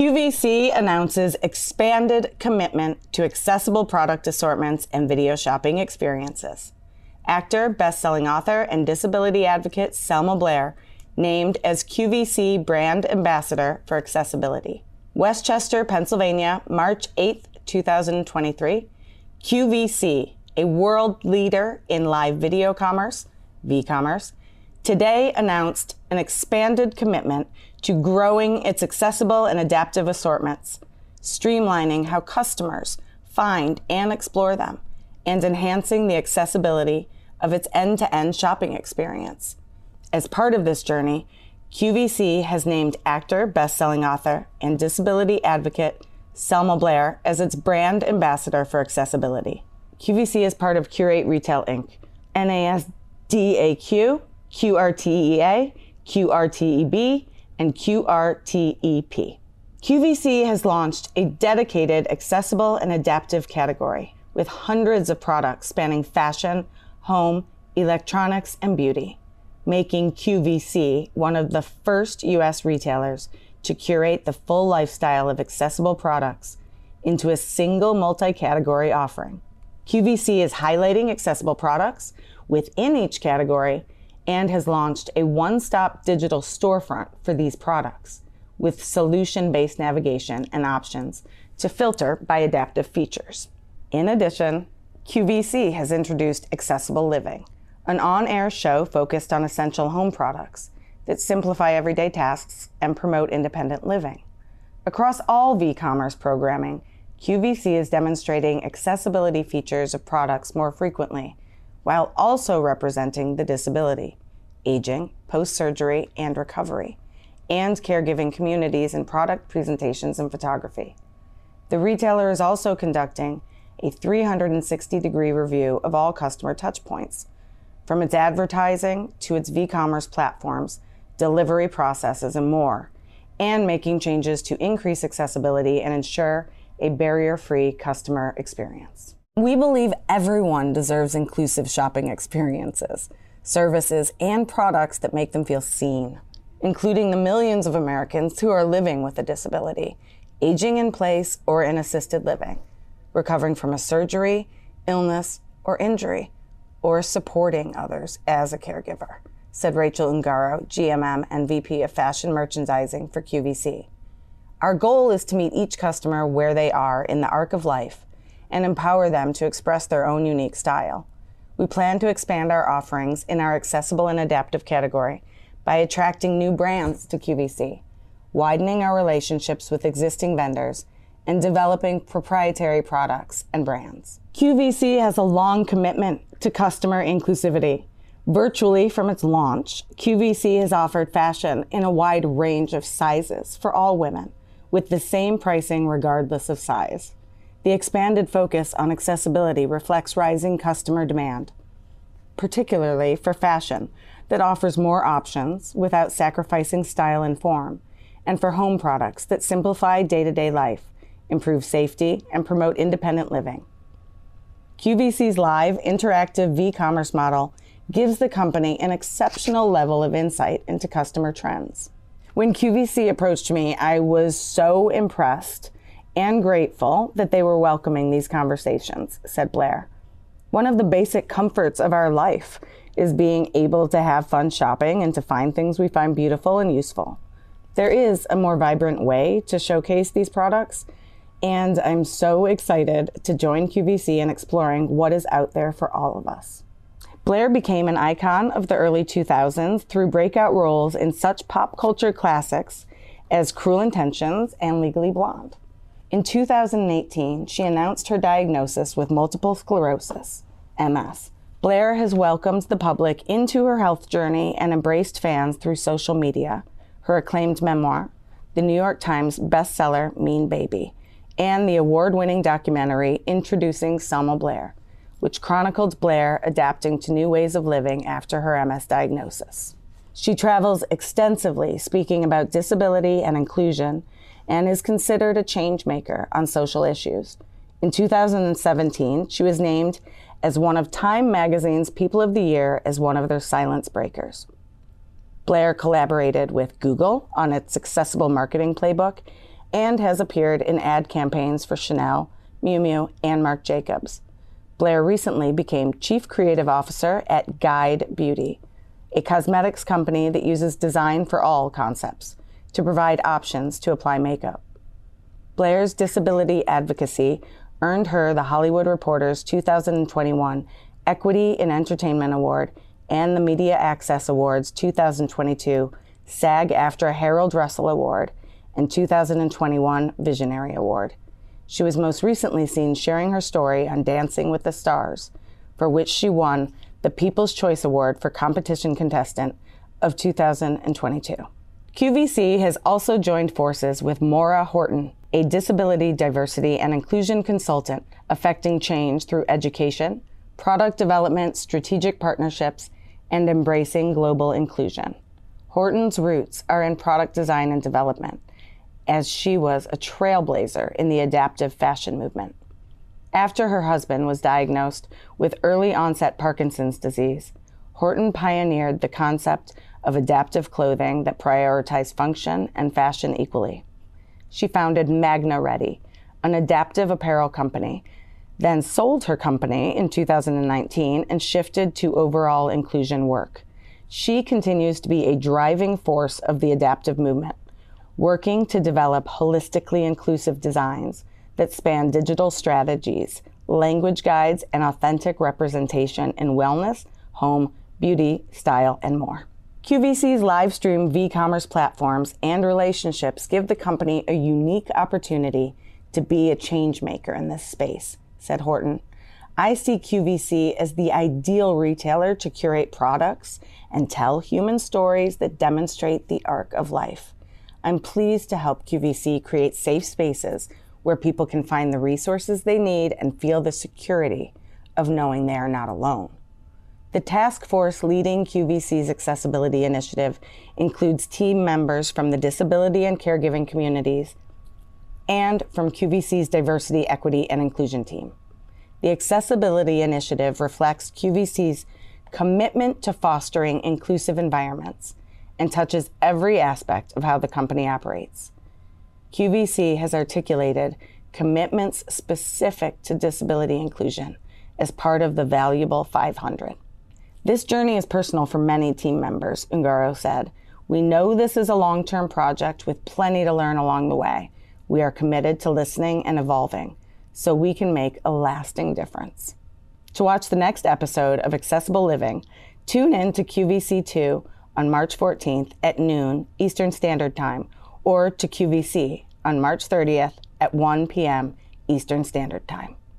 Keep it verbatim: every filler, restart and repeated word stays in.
Q V C announces expanded commitment to accessible product assortments and video shopping experiences. Actor, best-selling author, and disability advocate Selma Blair named as Q V C Brand Ambassador for Accessibility. Westchester, Pennsylvania, March eighth, two thousand twenty-three. Q V C, a world leader in live video commerce, V-commerce, today announced an expanded commitment to growing its accessible and adaptive assortments, streamlining how customers find and explore them, and enhancing the accessibility of its end-to-end shopping experience. As part of this journey, Q V C has named actor, best-selling author, and disability advocate Selma Blair as its brand ambassador for accessibility. Q V C is part of Qurate Retail Incorporated, N A S D A Q, Q R T E A, Q R T E B, and Q R T E P. Q V C has launched a dedicated, accessible, and adaptive category with hundreds of products spanning fashion, home, electronics, and beauty, making Q V C one of the first U S retailers to curate the full lifestyle of accessible products into a single multi-category offering. Q V C is highlighting accessible products within each category and has launched a one-stop digital storefront for these products with solution-based navigation and options to filter by adaptive features. In addition, Q V C has introduced Accessible Living, an on-air show focused on essential home products that simplify everyday tasks and promote independent living. Across all V-commerce programming, Q V C is demonstrating accessibility features of products more frequently, while also representing the disability, aging, post-surgery, and recovery, and caregiving communities in product presentations and photography. The retailer is also conducting a three hundred sixty degree review of all customer touchpoints, from its advertising to its V-commerce platforms, delivery processes, and more, and making changes to increase accessibility and ensure a barrier-free customer experience. We believe everyone deserves inclusive shopping experiences, services, and products that make them feel seen, including the millions of Americans who are living with a disability, aging in place or in assisted living, recovering from a surgery, illness, or injury, or supporting others as a caregiver, said Rachel Ungaro, G M M and V P of Fashion Merchandising for Q V C. Our goal is to meet each customer where they are in the arc of life and empower them to express their own unique style. We plan to expand our offerings in our accessible and adaptive category by attracting new brands to Q V C, widening our relationships with existing vendors, and developing proprietary products and brands. Q V C has a long commitment to customer inclusivity. Virtually from its launch, Q V C has offered fashion in a wide range of sizes for all women, with the same pricing regardless of size. The expanded focus on accessibility reflects rising customer demand, particularly for fashion that offers more options without sacrificing style and form, and for home products that simplify day-to-day life, improve safety, and promote independent living. Q V C's live, interactive V-commerce model gives the company an exceptional level of insight into customer trends. When Q V C approached me, I was so impressed and grateful that they were welcoming these conversations, said Blair. One of the basic comforts of our life is being able to have fun shopping and to find things we find beautiful and useful. There is a more vibrant way to showcase these products, and I'm so excited to join Q V C in exploring what is out there for all of us. Blair became an icon of the early two thousands through breakout roles in such pop culture classics as Cruel Intentions and Legally Blonde. In two thousand eighteen, she announced her diagnosis with multiple sclerosis, M S. Blair has welcomed the public into her health journey and embraced fans through social media, her acclaimed memoir, the New York Times bestseller Mean Baby, and the award-winning documentary Introducing Selma Blair, which chronicled Blair adapting to new ways of living after her M S diagnosis. She travels extensively speaking about disability and inclusion and is considered a change maker on social issues. In two thousand seventeen, she was named as one of Time Magazine's People of the Year as one of their silence breakers. Blair collaborated with Google on its accessible marketing playbook and has appeared in ad campaigns for Chanel, Miu Miu, and Marc Jacobs. Blair recently became Chief Creative Officer at Guide Beauty, a cosmetics company that uses design for all concepts to provide options to apply makeup. Blair's disability advocacy earned her the Hollywood Reporter's two thousand twenty-one Equity in Entertainment Award and the Media Access Awards two thousand twenty-two SAG-AFTRA Harold Russell Award and two thousand twenty-one Visionary Award. She was most recently seen sharing her story on Dancing with the Stars, for which she won the People's Choice Award for Competition Contestant of two thousand twenty-two. Q V C has also joined forces with Maura Horton, a disability, diversity, and inclusion consultant affecting change through education, product development, strategic partnerships, and embracing global inclusion. Horton's roots are in product design and development, as she was a trailblazer in the adaptive fashion movement. After her husband was diagnosed with early-onset Parkinson's disease, Horton pioneered the concept of adaptive clothing that prioritized function and fashion equally. She founded Magna Ready, an adaptive apparel company, then sold her company in two thousand nineteen and shifted to overall inclusion work. She continues to be a driving force of the adaptive movement, working to develop holistically inclusive designs that span digital strategies, language guides, and authentic representation in wellness, home, beauty, style, and more. Q V C's live stream v-commerce platforms and relationships give the company a unique opportunity to be a change maker in this space, said Horton. I see Q V C as the ideal retailer to curate products and tell human stories that demonstrate the arc of life. I'm pleased to help Q V C create safe spaces where people can find the resources they need and feel the security of knowing they are not alone. The task force leading Q V C's accessibility initiative includes team members from the disability and caregiving communities and from Q V C's diversity, equity, and inclusion team. The accessibility initiative reflects Q V C's commitment to fostering inclusive environments and touches every aspect of how the company operates. Q V C has articulated commitments specific to disability inclusion as part of the Valuable five hundred. This journey is personal for many team members, Ungaro said. We know this is a long-term project with plenty to learn along the way. We are committed to listening and evolving so we can make a lasting difference. To watch the next episode of Accessible Living, tune in to Q V C two on March fourteenth at noon Eastern Standard Time, or to Q V C on March thirtieth at one p.m. Eastern Standard Time.